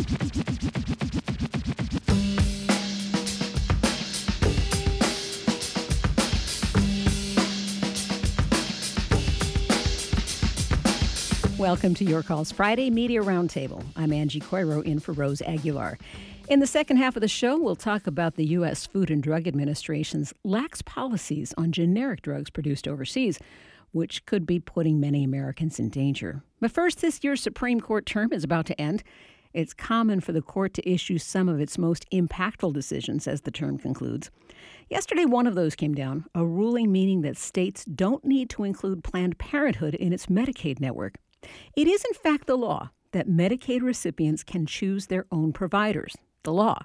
Welcome to Your Calls Friday Media Roundtable. I'm Angie Coiro in for Rose Aguilar. In the second half of the show, we'll talk about the U.S. Food and Drug Administration's lax policies on generic drugs produced overseas, which could be putting many Americans in danger. But first, this year's Supreme Court term is about to end. It's common for the court to issue some of its most impactful decisions as the term concludes. Yesterday, one of those came down, a ruling meaning that states don't need to include Planned Parenthood in its Medicaid network. It is, in fact, the law that Medicaid recipients can choose their own providers. The law.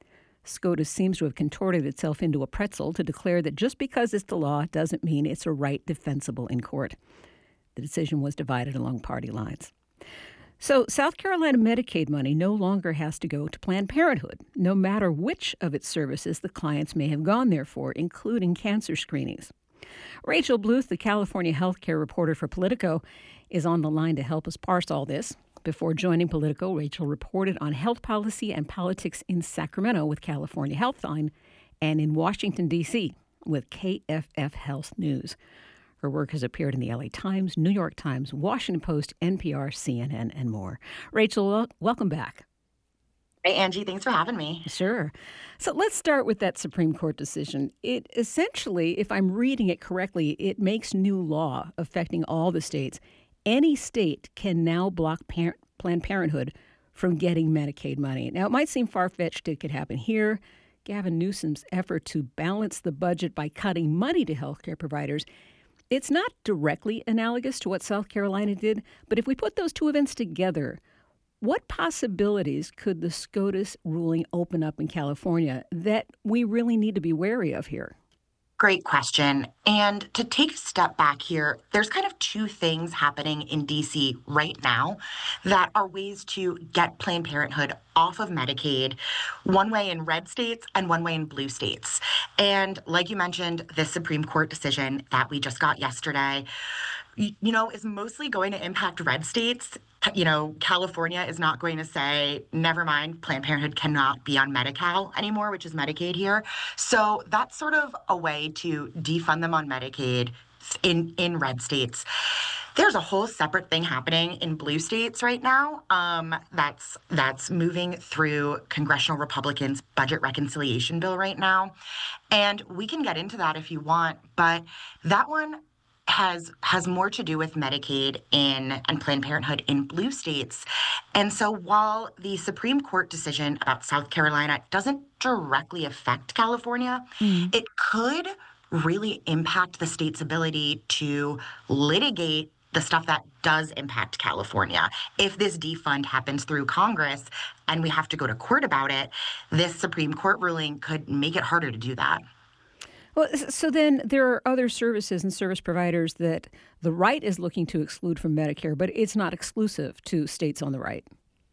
SCOTUS seems to have contorted itself into a pretzel to declare that just because it's the law doesn't mean it's a right defensible in court. The decision was divided along party lines. So South Carolina Medicaid money no longer has to go to Planned Parenthood, no matter which of its services the clients may have gone there for, including cancer screenings. Rachel Bluth, the California healthcare reporter for Politico, is on the line to help us parse all this. Before joining Politico, Rachel reported on health policy and politics in Sacramento with California Healthline and in Washington, D.C. with KFF Health News. Her work has appeared in the LA Times, New York Times, Washington Post, NPR, CNN, and more. Rachel, welcome back. Hey, Angie, thanks for having me. Sure. So let's start with that Supreme Court decision. It essentially, if I'm reading it correctly, it makes new law affecting all the states. Any state can now block Planned Parenthood from getting Medicaid money. Now, it might seem far-fetched it could happen here. Gavin Newsom's effort to balance the budget by cutting money to healthcare providers, it's not directly analogous to what South Carolina did, but if we put those two events together, what possibilities could the SCOTUS ruling open up in California that we really need to be wary of here? Great question. And to take a step back here, there's kind of two things happening in DC right now that are ways to get Planned Parenthood off of Medicaid, one way in red states and one way in blue states. And like you mentioned, this Supreme Court decision that we just got yesterday, is mostly going to impact red states. California is not going to say, never mind, Planned Parenthood cannot be on Medi-Cal anymore, which is Medicaid here. So that's sort of a way to defund them on Medicaid in red states. There's a whole separate thing happening in blue states right now that's moving through congressional Republicans' budget reconciliation bill right now. And we can get into that if you want, but that one has more to do with Medicaid and Planned Parenthood in blue states. And so while the Supreme Court decision about South Carolina doesn't directly affect California, it could really impact the state's ability to litigate the stuff that does impact California. If this defund happens through Congress and we have to go to court about it, this Supreme Court ruling could make it harder to do that. Well, so then there are other services and service providers that the right is looking to exclude from Medicare, but it's not exclusive to states on the right.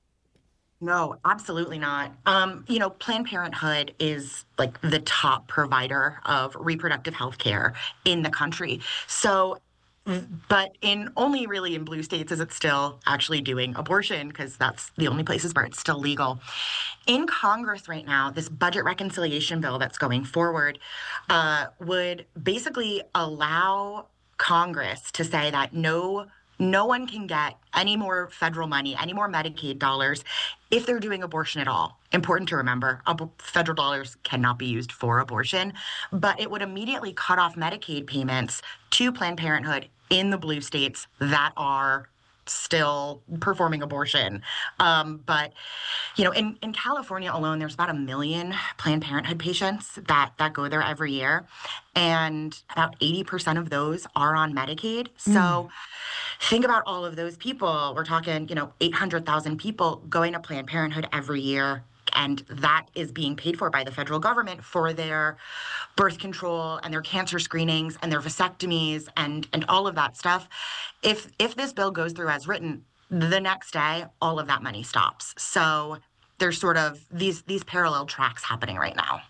No, absolutely not. Planned Parenthood is like the top provider of reproductive health care in the country. So, but only really in blue states is it still actually doing abortion, because that's the only places where it's still legal. In Congress right now, this budget reconciliation bill that's going forward would basically allow Congress to say that no one can get any more federal money, any more Medicaid dollars if they're doing abortion at all. Important to remember, federal dollars cannot be used for abortion, but it would immediately cut off Medicaid payments to Planned Parenthood in the blue states that are still performing abortion. But in California alone, there's about 1 million Planned Parenthood patients that go there every year. And about 80% of those are on Medicaid. So think about all of those people. We're talking, 800,000 people going to Planned Parenthood every year. And that is being paid for by the federal government for their birth control and their cancer screenings and their vasectomies and all of that stuff. If this bill goes through as written, the next day, all of that money stops. So there's sort of these parallel tracks happening right now.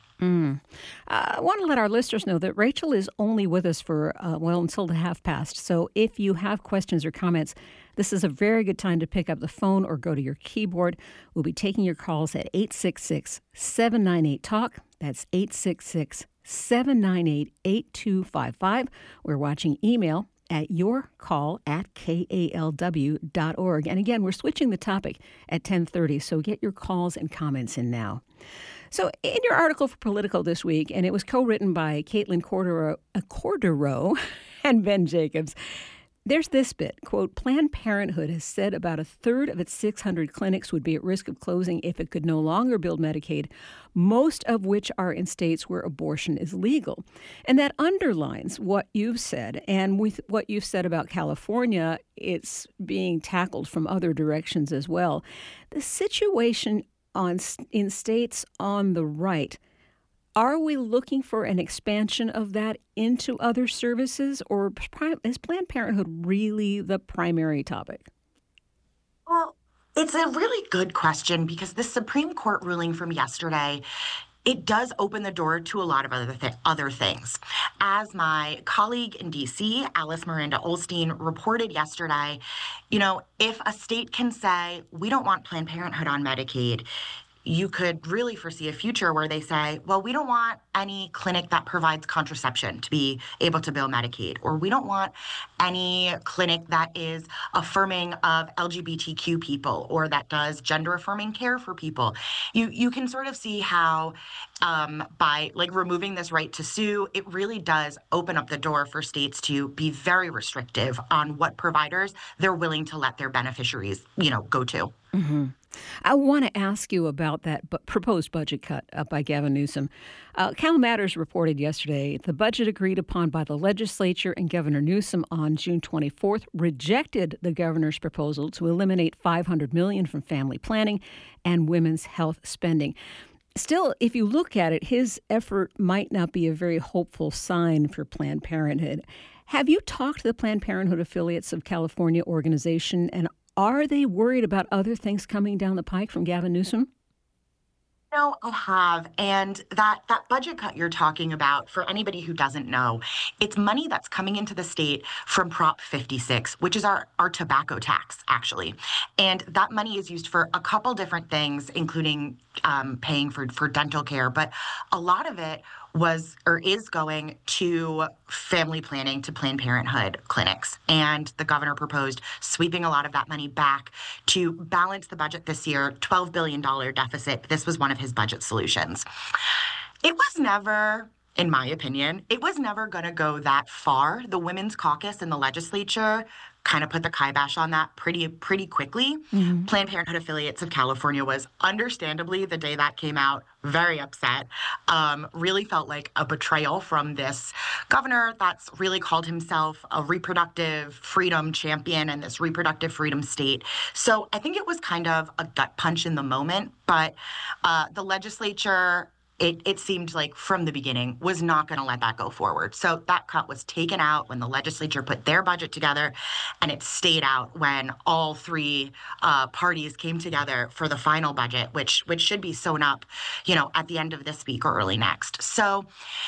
I want to let our listeners know that Rachel is only with us for, until the half past. So if you have questions or comments, This is a very good time to pick up the phone or go to your keyboard. We'll be taking your calls at 866-798-TALK. That's 866-798-8255. We're watching email at yourcall@kalw.org. And again, we're switching the topic at 10:30, so get your calls and comments in now. So in your article for Politico this week, and it was co-written by Caitlin Corderow and Ben Jacobs, there's this bit, quote, Planned Parenthood has said about a third of its 600 clinics would be at risk of closing if it could no longer build Medicaid, most of which are in states where abortion is legal. And that underlines what you've said. And with what you've said about California, it's being tackled from other directions as well. The situation in states on the right, are we looking for an expansion of that into other services, or is Planned Parenthood really the primary topic? Well, it's a really good question because the Supreme Court ruling from yesterday, it does open the door to a lot of other things. As my colleague in D.C., Alice Miranda Olstein, reported yesterday, if a state can say, we don't want Planned Parenthood on Medicaid, you could really foresee a future where they say, well, we don't want any clinic that provides contraception to be able to bill Medicaid, or we don't want any clinic that is affirming of LGBTQ people or that does gender affirming care for people. You can sort of see how by removing this right to sue, it really does open up the door for states to be very restrictive on what providers they're willing to let their beneficiaries, go to. Mm-hmm. I want to ask you about that proposed budget cut by Gavin Newsom. Cal Matters reported yesterday the budget agreed upon by the legislature and Governor Newsom on June 24th rejected the governor's proposal to eliminate $500 million from family planning and women's health spending. Still, if you look at it, his effort might not be a very hopeful sign for Planned Parenthood. Have you talked to the Planned Parenthood affiliates of California organization, and are they worried about other things coming down the pike from Gavin Newsom? No, I have. And that budget cut you're talking about, for anybody who doesn't know, it's money that's coming into the state from Prop 56, which is our tobacco tax, actually. And that money is used for a couple different things, including paying for dental care. But a lot of it is going to family planning, to Planned Parenthood clinics. And the governor proposed sweeping a lot of that money back to balance the budget this year, $12 billion deficit. This was one of his budget solutions. It was never, in my opinion, going to go that far. The Women's Caucus in the legislature kind of put the kibosh on that pretty quickly. Mm-hmm. Planned Parenthood affiliates of California was understandably, the day that came out, very upset. Really felt like a betrayal from this governor that's really called himself a reproductive freedom champion in this reproductive freedom state. So I think it was kind of a gut punch in the moment, but the legislature, it seemed like from the beginning was not going to let that go forward. So that cut was taken out when the legislature put their budget together, and it stayed out when all three parties came together for the final budget, which should be sewn up, at the end of this week or early next. So,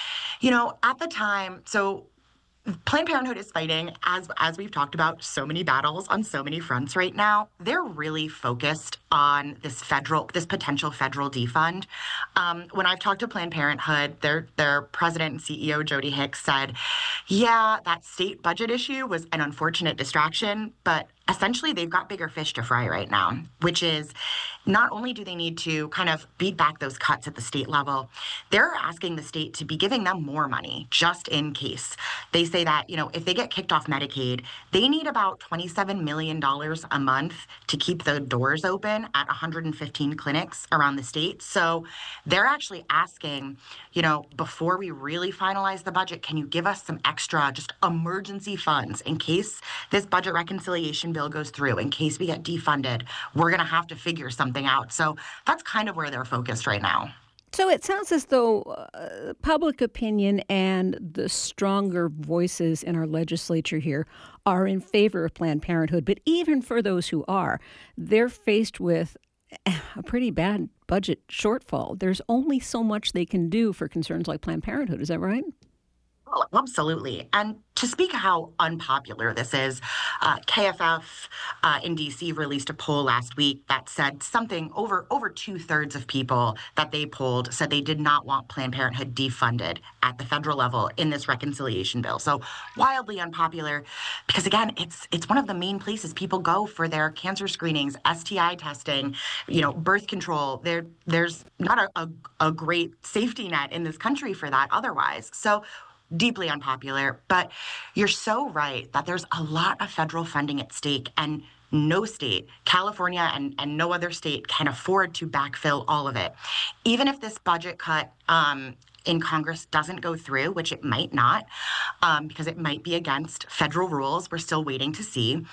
at the time, Planned Parenthood is fighting, as we've talked about, so many battles on so many fronts right now. They're really focused on this potential federal defund. When I've talked to Planned Parenthood, their president and CEO, Jody Hicks, said, yeah, that state budget issue was an unfortunate distraction, but essentially they've got bigger fish to fry right now, which is not only do they need to kind of beat back those cuts at the state level, they're asking the state to be giving them more money just in case. They say that, if they get kicked off Medicaid, they need about $27 million a month to keep the doors open at 115 clinics around the state. So they're actually asking, before we really finalize the budget, can you give us some extra just emergency funds in case this budget reconciliation bill goes through, in case we get defunded? We're going to have to figure something out. So that's kind of where they're focused right now. So it sounds as though public opinion and the stronger voices in our legislature here are in favor of Planned Parenthood. But even for those who are, they're faced with a pretty bad budget shortfall. There's only so much they can do for concerns like Planned Parenthood. Is that right? Oh, absolutely. And to speak how unpopular this is, KFF in DC released a poll last week that said something over 2/3 of people that they polled said they did not want Planned Parenthood defunded at the federal level in this reconciliation bill. So wildly unpopular because again, it's one of the main places people go for their cancer screenings, STI testing, birth control. There's not a great safety net in this country for that otherwise. So deeply unpopular, but you're so right that there's a lot of federal funding at stake, and no state, California and no other state, can afford to backfill all of it. Even if this budget cut in Congress doesn't go through, which it might not, because it might be against federal rules, we're still waiting to see.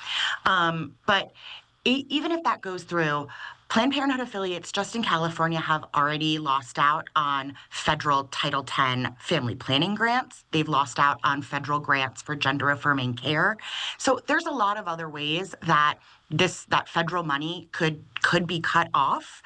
But even if that goes through, Planned Parenthood affiliates just in California have already lost out on federal Title X family planning grants. They've lost out on federal grants for gender affirming care. So there's a lot of other ways that that federal money could be cut off.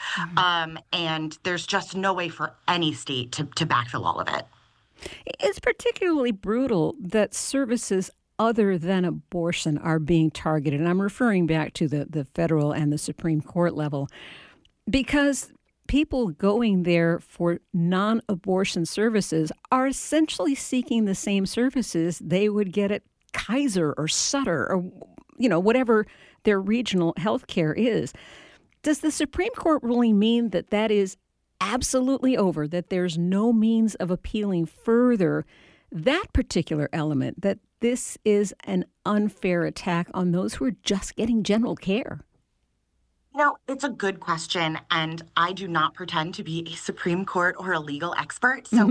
And there's just no way for any state to backfill all of it. It's particularly brutal that services other than abortion are being targeted. And I'm referring back to the federal and the Supreme Court level, because people going there for non-abortion services are essentially seeking the same services they would get at Kaiser or Sutter or, whatever their regional health care is. Does the Supreme Court ruling mean that that is absolutely over, that there's no means of appealing further that particular element, that this is an unfair attack on those who are just getting general care? It's a good question, and I do not pretend to be a Supreme Court or a legal expert, so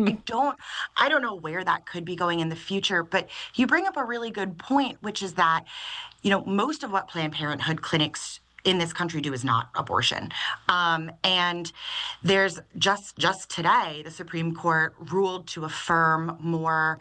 I don't know where that could be going in the future. But you bring up a really good point, which is that, most of what Planned Parenthood clinics in this country do is not abortion. And there's just today, the Supreme Court ruled to affirm more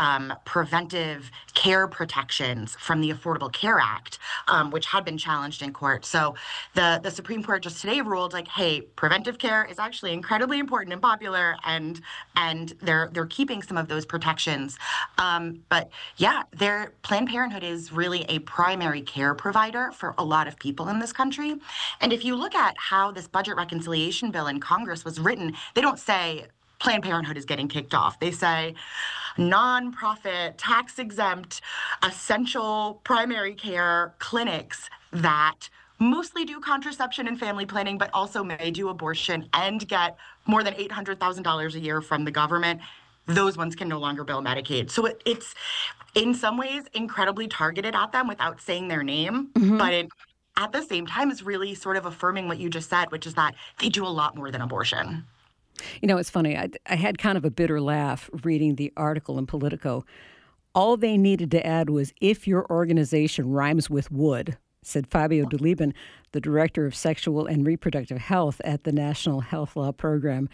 preventive care protections from the Affordable Care Act, which had been challenged in court. So the Supreme Court just today ruled like, hey, preventive care is actually incredibly important and popular, and they're keeping some of those protections. But yeah, Planned Parenthood is really a primary care provider for a lot of people in this country. And if you look at how this budget reconciliation bill in Congress was written, they don't say Planned Parenthood is getting kicked off. They say nonprofit, tax-exempt, essential primary care clinics that mostly do contraception and family planning, but also may do abortion and get more than $800,000 a year from the government. Those ones can no longer bill Medicaid. So it's in some ways incredibly targeted at them without saying their name, but at the same time is really sort of affirming what you just said, which is that they do a lot more than abortion. It's funny. I had kind of a bitter laugh reading the article in Politico. All they needed to add was, if your organization rhymes with wood, said Fabio DeLiban, the director of sexual and reproductive health at the National Health Law Program.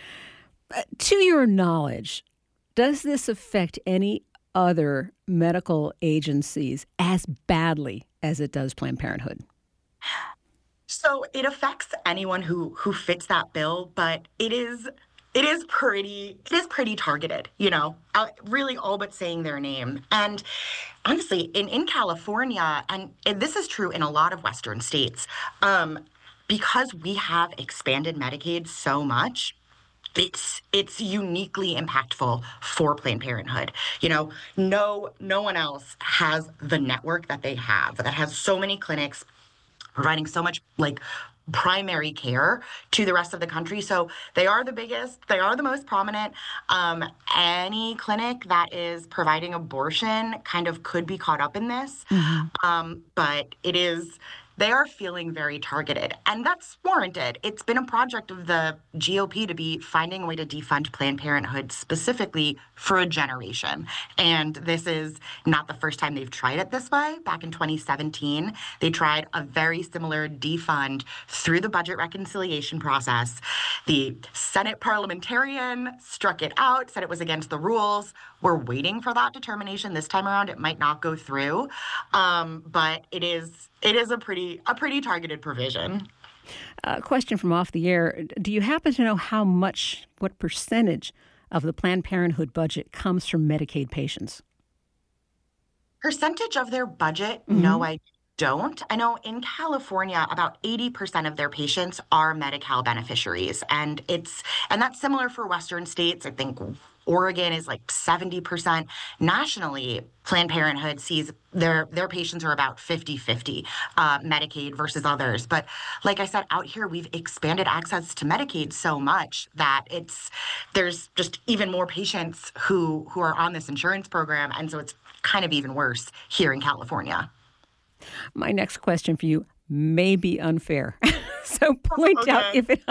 To your knowledge, does this affect any other medical agencies as badly as it does Planned Parenthood? So it affects anyone who fits that bill, but it is pretty targeted, really all but saying their name. And honestly, in California, and this is true in a lot of Western states, because we have expanded Medicaid so much, it's uniquely impactful for Planned Parenthood. No one else has the network that they have, that has so many clinics providing so much primary care to the rest of the country. So they are the biggest, they are the most prominent. Any clinic that is providing abortion kind of could be caught up in this. But they are feeling very targeted, and that's warranted. It's been a project of the GOP to be finding a way to defund Planned Parenthood specifically for a generation. And this is not the first time they've tried it this way. Back in 2017, they tried a very similar defund through the budget reconciliation process. The Senate parliamentarian struck it out, said it was against the rules. We're waiting for that determination this time around. It might not go through, but it is a pretty targeted provision. A question from off the air. Do you happen to know what percentage of the Planned Parenthood budget comes from Medicaid patients? Percentage of their budget? Mm-hmm. No, I don't. I know in California, about 80% of their patients are Medi-Cal beneficiaries, and that's similar for Western states. I think Oregon is like 70%. Nationally, Planned Parenthood sees their patients are about 50-50, Medicaid versus others. But like I said, out here we've expanded access to Medicaid so much that there's just even more patients who are on this insurance program, and so it's kind of even worse here in California. My next question for you may be unfair. So point out Okay. if it.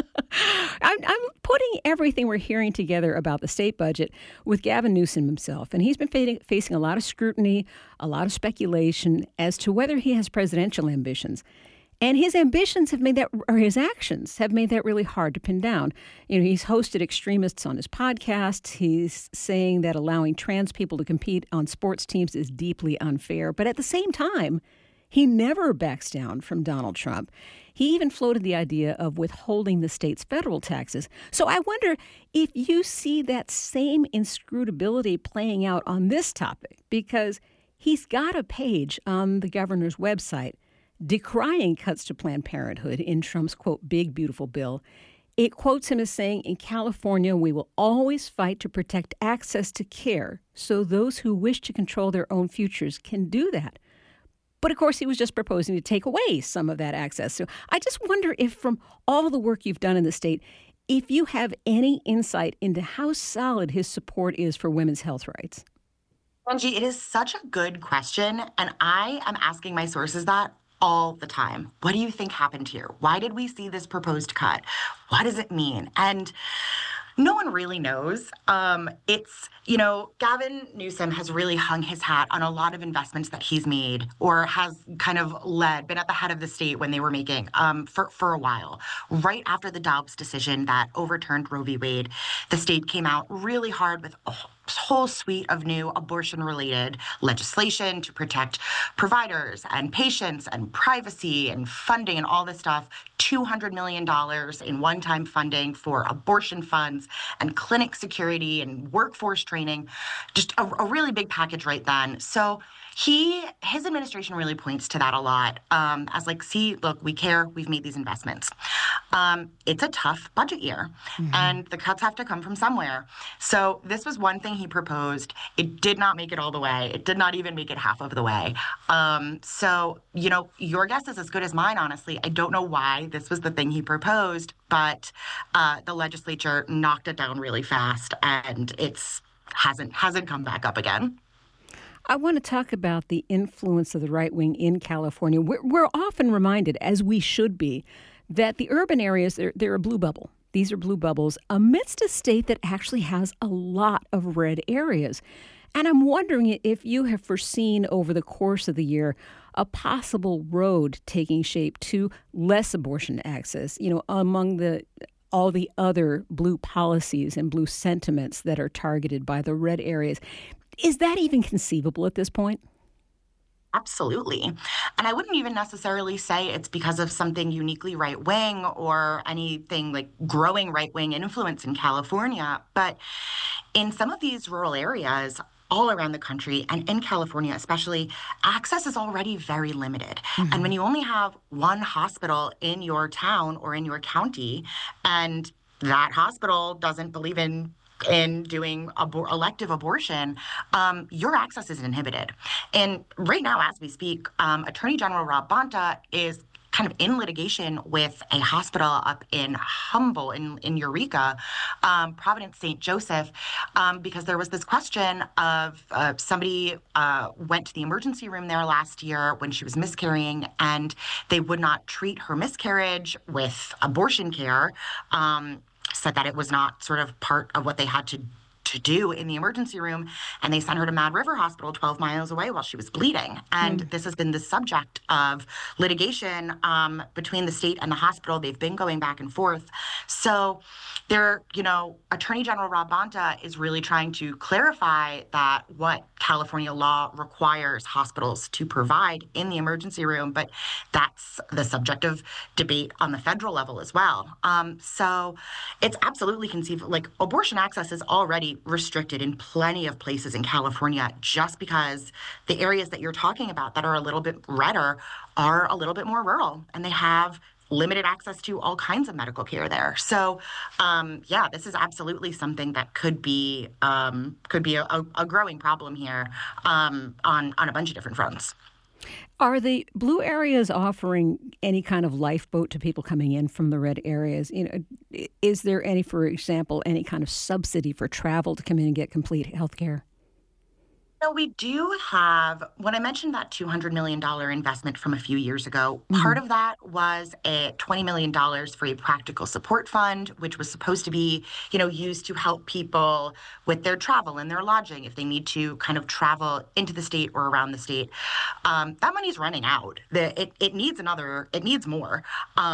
I'm putting everything we're hearing together about the state budget with Gavin Newsom himself. And he's been facing a lot of scrutiny, a lot of speculation as to whether he has presidential ambitions. And his ambitions have made that, or his actions have made that really hard to pin down. You know, he's hosted extremists on his podcast. He's saying that allowing trans people to compete on sports teams is deeply unfair. But at the same time, he never backs down from Donald Trump. He even floated the idea of withholding the state's federal taxes. So I wonder if you see that same inscrutability playing out on this topic, because he's got a page on the governor's website decrying cuts to Planned Parenthood in Trump's, quote, big, beautiful bill. It quotes him as saying, in California, we will always fight to protect access to care so those who wish to control their own futures can do that. But of course, he was just proposing to take away some of that access. So I just wonder if from all the work you've done in the state, if you have any insight into how solid his support is for women's health rights. Angie, it is such a good question, and I am asking my sources that all the time. What do you think happened here? Why did we see this proposed cut? What does it mean? And no one really knows. Gavin Newsom has really hung his hat on a lot of investments that he's made or has kind of been at the head of the state when they were making for a while. Right after the Dobbs decision that overturned Roe v. Wade, the state came out really hard with a whole suite of new abortion-related legislation to protect providers and patients and privacy and funding and all this stuff. $200 million in one-time funding for abortion funds and clinic security and workforce training. Just a really big package right then. So his administration really points to that a lot as like, see, look, we care, we've made these investments. It's a tough budget year, and the cuts have to come from somewhere. So this was one thing he proposed. It did not make it all the way. It did not even make it half of the way. Your guess is as good as mine, honestly. I don't know why this was the thing he proposed, but the legislature knocked it down really fast, and hasn't come back up again. I want to talk about the influence of the right wing in California. We're often reminded, as we should be, that the urban areas, they're a blue bubble. These are blue bubbles amidst a state that actually has a lot of red areas. And I'm wondering if you have foreseen over the course of the year a possible road taking shape to less abortion access, among all the other blue policies and blue sentiments that are targeted by the red areas. Is that even conceivable at this point? Absolutely. And I wouldn't even necessarily say it's because of something uniquely right-wing or anything like growing right-wing influence in California. But in some of these rural areas all around the country, and in California especially, access is already very limited. And when you only have one hospital in your town or in your county, and that hospital doesn't believe in doing elective abortion, your access is inhibited. And right now, as we speak, Attorney General Rob Bonta is kind of in litigation with a hospital up in Humble, in Eureka, Providence St. Joseph, because there was this question of somebody went to the emergency room there last year when she was miscarrying, and they would not treat her miscarriage with abortion care. Said that it was not sort of part of what they had to to do in the emergency room. And they sent her to Mad River Hospital 12 miles away while she was bleeding. And this has been the subject of litigation between the state and the hospital. They've been going back and forth. So Attorney General Rob Bonta is really trying to clarify that what California law requires hospitals to provide in the emergency room, but that's the subject of debate on the federal level as well. So it's absolutely conceivable. Like, abortion access is already restricted in plenty of places in California just because the areas that you're talking about that are a little bit redder are a little bit more rural, and they have limited access to all kinds of medical care there. So, this is absolutely something that could be a growing problem here on a bunch of different fronts. Are the blue areas offering any kind of lifeboat to people coming in from the red areas? Is there any, for example, any kind of subsidy for travel to come in and get complete health care? So we do have, when I mentioned that $200 million investment from a few years ago, part of that was a $20 million for a practical support fund, which was supposed to be, used to help people with their travel and their lodging if they need to kind of travel into the state or around the state. That money's running out. It needs more.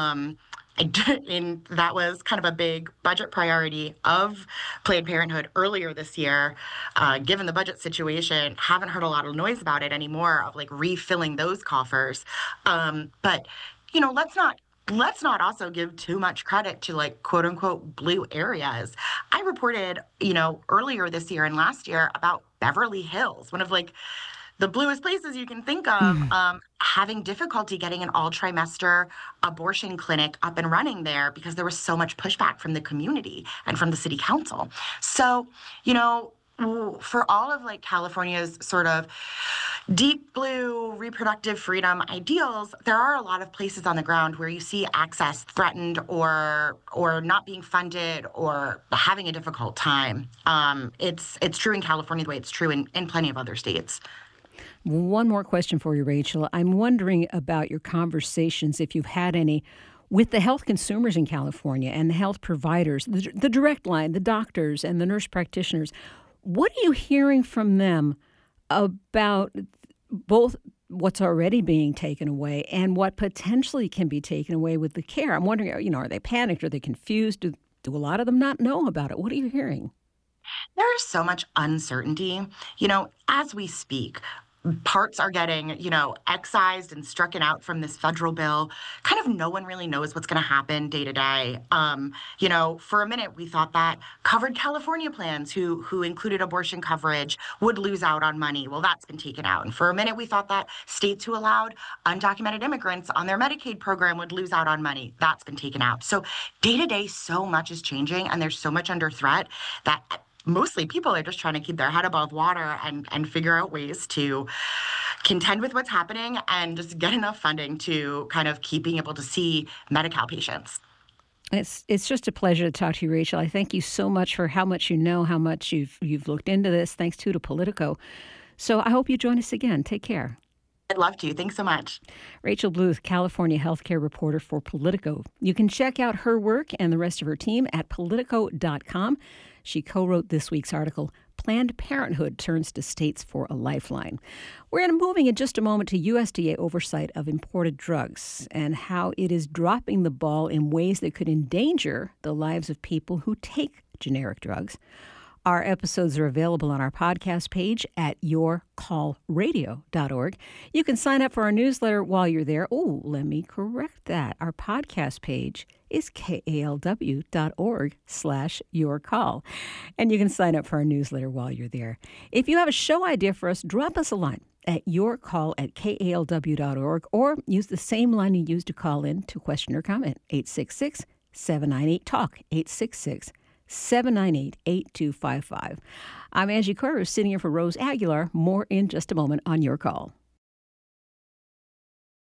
And that was kind of a big budget priority of Planned Parenthood earlier this year. Given the budget situation, haven't heard a lot of noise about it anymore of like refilling those coffers. But let's not also give too much credit to like quote unquote blue areas. I reported, earlier this year and last year about Beverly Hills, one of like the bluest places you can think of, having difficulty getting an all-trimester abortion clinic up and running there because there was so much pushback from the community and from the city council. So, for all of like California's sort of deep blue reproductive freedom ideals, there are a lot of places on the ground where you see access threatened or not being funded or having a difficult time. It's true in California the way it's true in plenty of other states. One more question for you, Rachel. I'm wondering about your conversations, if you've had any, with the health consumers in California and the health providers, the direct line, the doctors and the nurse practitioners. What are you hearing from them about both what's already being taken away and what potentially can be taken away with the care? I'm wondering, are they panicked? Are they confused? Do a lot of them not know about it? What are you hearing? There is so much uncertainty. As we speak, parts are getting, excised and strucken out from this federal bill. Kind of no one really knows what's going to happen day to day. For a minute, we thought that covered California plans who included abortion coverage would lose out on money. Well, that's been taken out. And for a minute, we thought that states who allowed undocumented immigrants on their Medicaid program would lose out on money. That's been taken out. So day to day, so much is changing and there's so much under threat that mostly people are just trying to keep their head above water and figure out ways to contend with what's happening and just get enough funding to kind of keep being able to see Medi-Cal patients. It's just a pleasure to talk to you, Rachel. I thank you so much for how much you know, how much you've looked into this. Thanks to Politico. So I hope you join us again. Take care. I'd love to. Thanks so much. Rachel Bluth, California healthcare reporter for Politico. You can check out her work and the rest of her team at Politico.com. She co-wrote this week's article, Planned Parenthood Turns to States for a Lifeline. We're moving in just a moment to USDA oversight of imported drugs and how it is dropping the ball in ways that could endanger the lives of people who take generic drugs. Our episodes are available on our podcast page at yourcallradio.org. You can sign up for our newsletter while you're there. Oh, let me correct that. Our podcast page is kalw.org/yourcall. And you can sign up for our newsletter while you're there. If you have a show idea for us, drop us a line at yourcall@kalw.org or use the same line you used to call in to question or comment, 866-798-TALK, 866-798-8255. I'm Angie Coiro, sitting here for Rose Aguilar. More in just a moment on Your Call.